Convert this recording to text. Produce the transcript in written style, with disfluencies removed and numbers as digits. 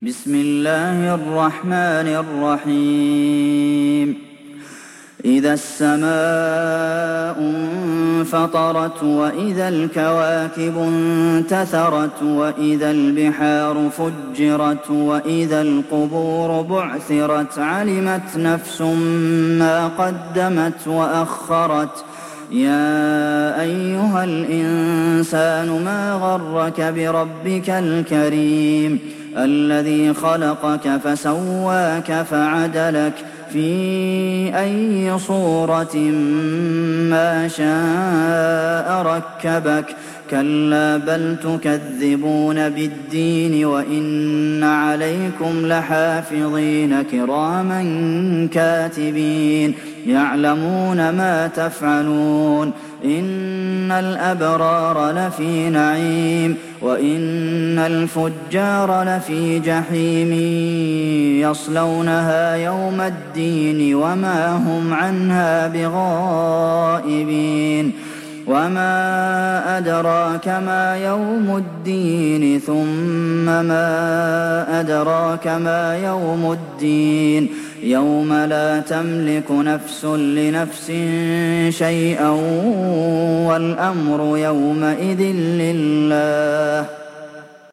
بسم الله الرحمن الرحيم إذا السماء انفطرت وإذا الكواكب انتثرت وإذا البحار فجرت وإذا القبور بعثرت علمت نفس ما قدمت وأخرت يا أيها الإنسان ما غرك بربك الكريم الذي خلقك فسواك فعدلك في أي صورة ما شاء ركبك كلا بل تكذبون بالدين وإن عليكم لحافظين كراما كاتبين يعلمون ما تفعلون إن الأبرار لفي نعيم وإن الفجار لفي جحيم يصلونها يوم الدين وما هم عنها بغائبين وما أدراك ما يوم الدين ثم ما أدراك ما يوم الدين يوم لا تملك نفس لنفس شيئا والأمر يومئذ لله